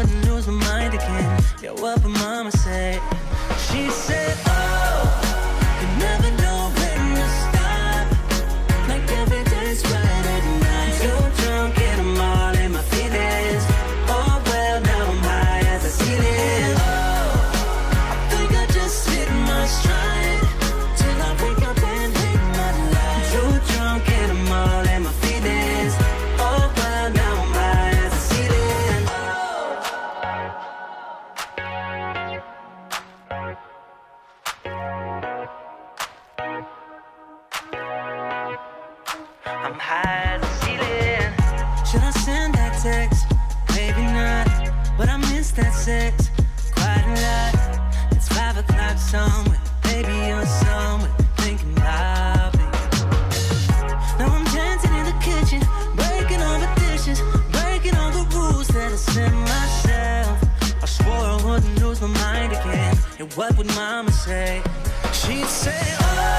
wouldn't lose my mind again. Yeah, what would mama say? She said, oh, you never know when to stop. Like every day's right at night. Too drunk and I'm all in my feelings. Oh well, now I'm high as I see this. Oh, I think I just hit my stride. Till I wake up and hate my life. Too drunk and I'm all in my feelings. Oh well, now I'm high as I see this. I'm high as a ceiling. Should I send that text? Maybe not, but I miss that sex quite a lot. It's 5 o'clock somewhere, baby you're somewhere thinking about me. Now I'm dancing in the kitchen, breaking all the dishes, breaking all the rules that I set myself. I swore I wouldn't lose my mind again, and what would mama say? She'd say, oh,